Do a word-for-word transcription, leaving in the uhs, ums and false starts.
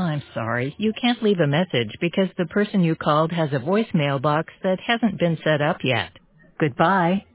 I'm sorry, you can't leave a message because the person you called has a voicemail box that hasn't been set up yet. Goodbye.